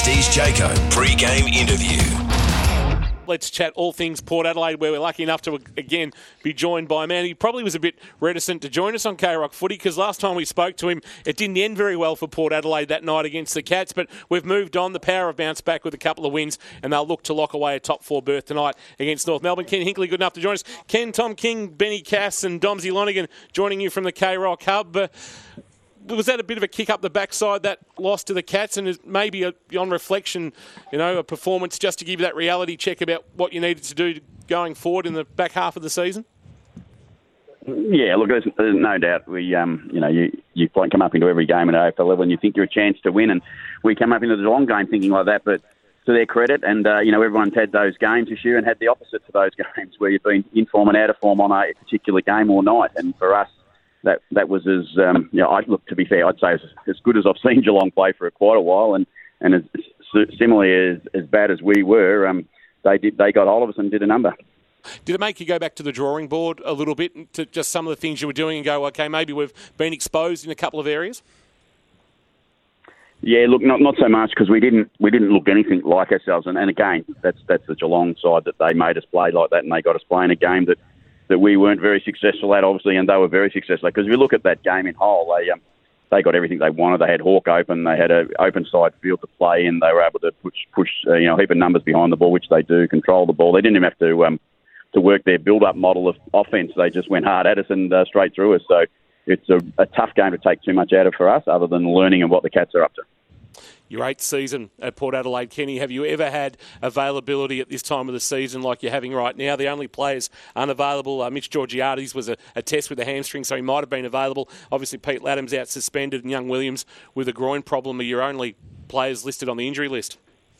Prestige Jayco pre-game interview. Let's chat all things Port Adelaide, where we're lucky enough to, again, be joined by a man. He probably was a bit reticent to join us on K-Rock Footy because last time we spoke to him, it didn't end very well for Port Adelaide that night against the Cats, but we've moved on. The Power have bounced back with a couple of wins, and they'll look to lock away a top four berth tonight against North Melbourne. Ken Hinkley, good enough to join us. Ken, Tom King, Benny Cass and Domsy Lonigan joining you from the K-Rock Hub. Was that a bit of a kick up the backside, that loss to the Cats, and maybe on reflection, a performance just to give you that reality check about what you needed to do going forward in the back half of the season? Yeah, look, there's no doubt you come up into every game at AFL level and you think you're a chance to win, and we come up into the long game thinking like that, but to their credit, and everyone's had those games this year and had the opposite to those games where you've been in form and out of form on a particular game or night, and for us, that was to be fair, I'd say as good as I've seen Geelong play for quite a while, and as similarly as bad as we were, they got hold of us and did a number. Did it make you go back to the drawing board a little bit to just some of the things you were doing and go, okay, maybe we've been exposed in a couple of areas? Yeah, look, not so much because we didn't look anything like ourselves, and again, that's the Geelong side that they made us play like that, and they got us playing a game that we weren't very successful at, obviously, and they were very successful at. Because if you look at that game in whole, they got everything they wanted. They had Hawke open, they had an open side field to play in, they were able to push a heap of numbers behind the ball, which they do, control the ball. They didn't even have to work their build-up model of offence. They just went hard at us and straight through us. So it's a tough game to take too much out of for us, other than learning of what the Cats are up to. Your eighth season at Port Adelaide, Kenny. Have you ever had availability at this time of the season like you're having right now? The only players unavailable, Mitch Georgiades was a test with a hamstring, so he might have been available. Obviously, Pete Laddam's out suspended, and young Williams with a groin problem are your only players listed on the injury list.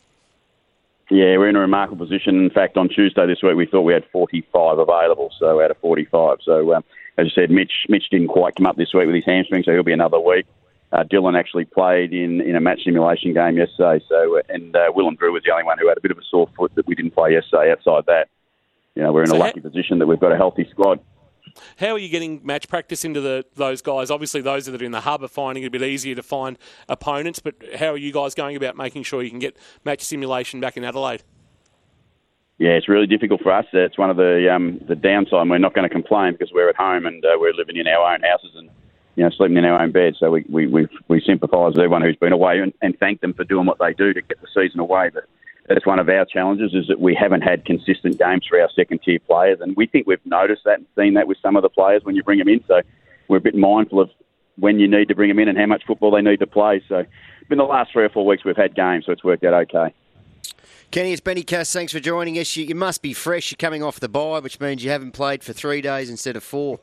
Yeah, we're in a remarkable position. In fact, on Tuesday this week, we thought we had 45 available, so out of 45. So, as you said, Mitch didn't quite come up this week with his hamstring, so he'll be another week. Dylan actually played in a match simulation game yesterday, and Willem Drew was the only one who had a bit of a sore foot that we didn't play yesterday. Outside that, we're in a lucky position that we've got a healthy squad. How are you getting match practice into those guys? Obviously, those that are in the hub are finding it a bit easier to find opponents, but how are you guys going about making sure you can get match simulation back in Adelaide? Yeah, it's really difficult for us. It's one of the downside. We're not going to complain because we're at home and we're living in our own houses and sleeping in our own bed. So we sympathise with everyone who's been away and thank them for doing what they do to get the season away. But that's one of our challenges, is that we haven't had consistent games for our second-tier players. And we think we've noticed that and seen that with some of the players when you bring them in. So we're a bit mindful of when you need to bring them in and how much football they need to play. So in the last 3 or 4 weeks we've had games, so it's worked out okay. Kenny, it's Benny Cass. Thanks for joining us. You must be fresh. You're coming off the bye, which means you haven't played for 3 days instead of 4.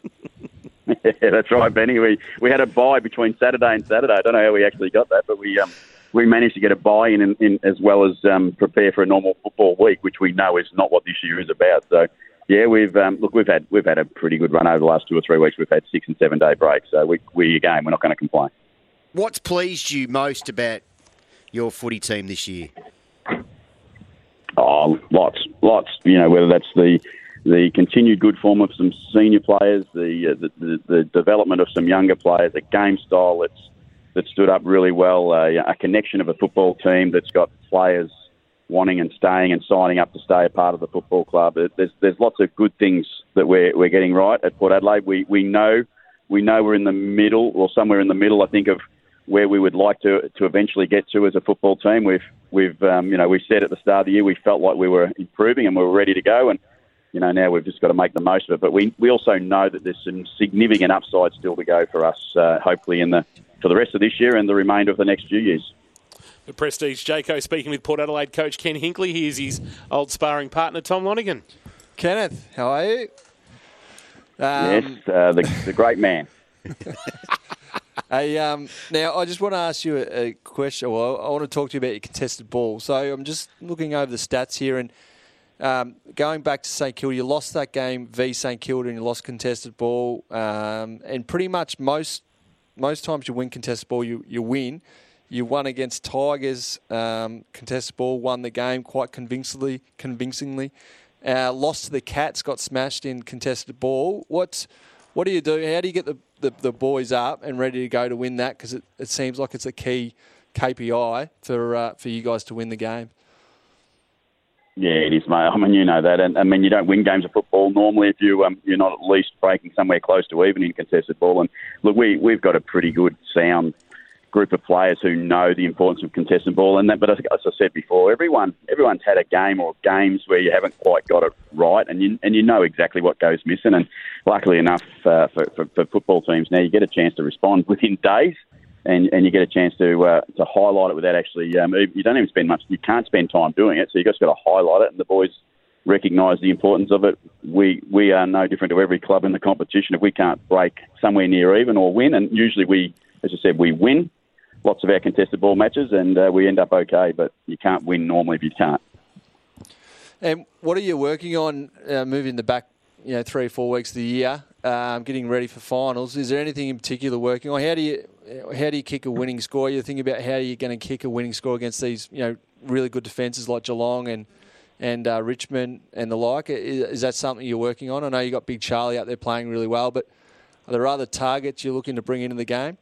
Yeah, that's right, Benny. We had a bye between Saturday and Saturday. I don't know how we actually got that, but we managed to get a bye in as well as prepare for a normal football week, which we know is not what this year is about. So, yeah, we've had a pretty good run over the last 2 or 3 weeks. We've had 6 and 7 day breaks. So we're not going to complain. What's pleased you most about your footy team this year? Oh, lots. Whether that's the continued good form of some senior players, the development of some younger players, a game style that stood up really well, a connection of a football team that's got players wanting and staying and signing up to stay a part of the football club. There's lots of good things that we're getting right at Port Adelaide. We know we're in the middle, or somewhere in the middle, I think, of where we would like to eventually get to as a football team. We said at the start of the year we felt like we were improving and we were ready to go, and now we've just got to make the most of it. But we also know that there's some significant upside still to go for us, hopefully for the rest of this year and the remainder of the next few years. The Prestige Jayco speaking with Port Adelaide coach Ken Hinkley. Here's his old sparring partner, Tom Lonigan. Kenneth, how are you? Yes, the great man. Hey, now, I just want to ask you a question. Well, I want to talk to you about your contested ball. So I'm just looking over the stats here, and going back to St Kilda, you lost that game v St Kilda and you lost contested ball. And pretty much most times you win contested ball, you win. You won against Tigers, contested ball, won the game quite convincingly. Lost to the Cats, got smashed in contested ball. What do you do? How do you get the boys up and ready to go to win that? Because it seems like it's a key KPI for you guys to win the game. Yeah, it is, mate. I mean, you know that. And I mean, you don't win games of football normally if you're not at least breaking somewhere close to even in contested ball. And look, we've got a pretty good, sound group of players who know the importance of contested ball. And that, but as I said before, everyone's had a game or games where you haven't quite got it right, and you know exactly what goes missing. And luckily enough for football teams now, you get a chance to respond within days. And you get a chance to highlight it without actually. You don't even spend much. You can't spend time doing it, so you just got to highlight it. And the boys recognise the importance of it. We are no different to every club in the competition. If we can't break somewhere near even or win, and usually we, as I said, we win lots of our contested ball matches, and we end up okay. But you can't win normally if you can't. And what are you working on moving the back, 3 or 4 weeks of the year, getting ready for finals? Is there anything in particular working on? How do you kick a winning score? You think about how you're going to kick a winning score against these, really good defences like Geelong and Richmond and the like. Is that something you're working on? I know you got Big Charlie out there playing really well, but are there other targets you're looking to bring into the game?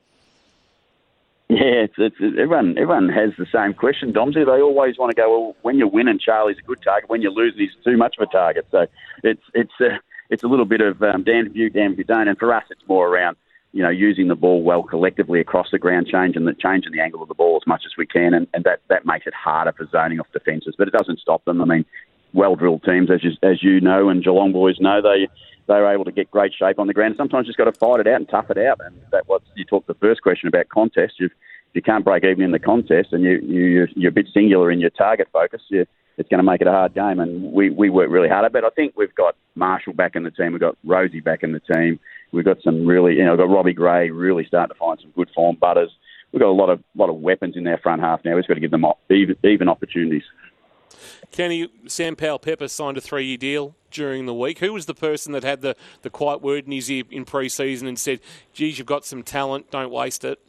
Yeah, everyone has the same question, Domsy. They always want to go, well, when you're winning, Charlie's a good target. When you're losing, he's too much of a target. So it's a little bit of damned if you, damned if you don't. And for us, it's more around using the ball well collectively across the ground, changing the angle of the ball as much as we can, and that makes it harder for zoning off defences. But it doesn't stop them. I mean, well-drilled teams, as you know, and Geelong boys know, they're able to get great shape on the ground. Sometimes just got to fight it out and tough it out. And that what you talked the first question about contest. If you can't break even in the contest and you're a bit singular in your target focus, it's going to make it a hard game. And we work really hard at it. But I think we've got Marshall back in the team. We've got Rosie back in the team. We've got some really, we've got Robbie Gray really starting to find some good form. Butters. We've got a lot of weapons in their front half now. We've just got to give them even opportunities. Kenny, Sam Powell-Pepper signed a 3-year deal during the week. Who was the person that had the quiet word in his ear in pre-season and said, geez, you've got some talent, don't waste it?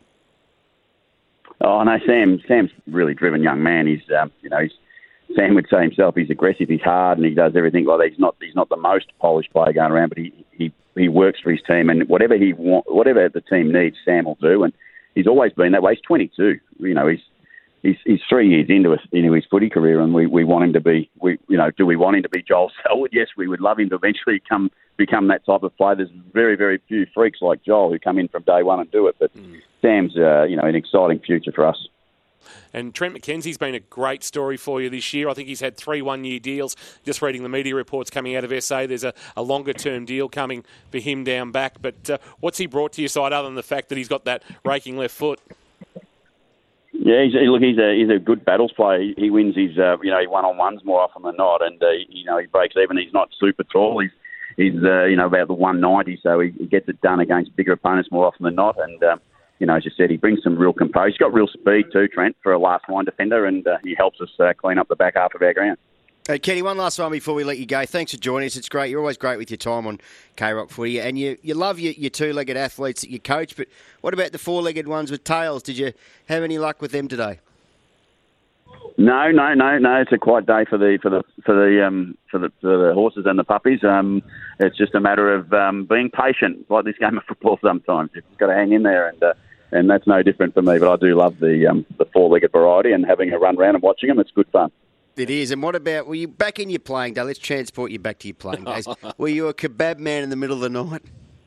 Oh, no, Sam's a really driven young man. He's, Sam would say himself, he's aggressive, he's hard, and he does everything like that. He's not the most polished player going around, but he works for his team, and whatever the team needs, Sam will do. And he's always been that way. He's 22. He's 3 years into his footy career, and we want him to be. Do we want him to be Joel Selwood? Yes, we would love him to eventually become that type of player. There's very, very few freaks like Joel who come in from day one and do it. But Sam's an exciting future for us. And Trent McKenzie's been a great story for you this year. I think he's had 3 one-year deals. Just reading the media reports coming out of SA, there's a longer-term deal coming for him down back. But what's he brought to your side other than the fact that he's got that raking left foot? Yeah, he's a good battles player. He wins his one-on-ones more often than not, and he breaks even. He's not super tall. He's about the 190, so he gets it done against bigger opponents more often than not. And as you said, he brings some real composure. He's got real speed too, Trent, for a last line defender, and he helps us clean up the back half of our ground. Hey, Kenny, one last one before we let you go. Thanks for joining us. It's great. You're always great with your time on K-Rock Footy. And you love your two-legged athletes that you coach, but what about the four-legged ones with tails? Did you have any luck with them today? No. It's a quiet day for the horses and the puppies. It's just a matter of being patient, like this game of football sometimes. You've got to hang in there, and that's no different for me. But I do love the four-legged variety, and having a run around and watching them, it's good fun. It is. And what about, were you back in your playing day? Let's transport you back to your playing days. Were you a kebab man in the middle of the night?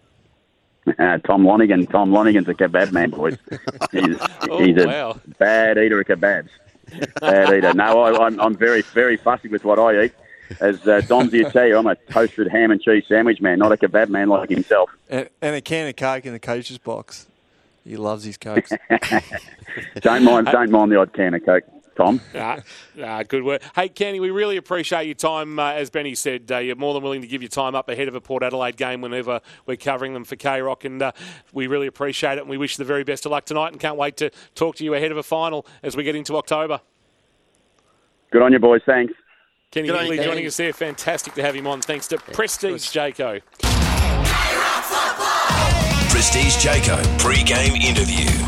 Tom Lonigan's a kebab man, boys. He's a bad eater of kebabs. Bad eater. No, I'm very, very fussy with what I eat. As Domsy would tell you, I'm a toasted ham and cheese sandwich man, not a kebab man like himself. And a can of Coke in the coach's box. He loves his Cokes. Don't mind the odd can of Coke, Tom. Good work. Hey, Kenny, we really appreciate your time. As Benny said, you're more than willing to give your time up ahead of a Port Adelaide game whenever we're covering them for K-Rock, and we really appreciate it, and we wish you the very best of luck tonight and can't wait to talk to you ahead of a final as we get into October. Good on you, boys. Thanks. Kenny Higley joining us there. Fantastic to have him on. Thanks to Prestige Jayco. Prestige Jayco pre-game interview.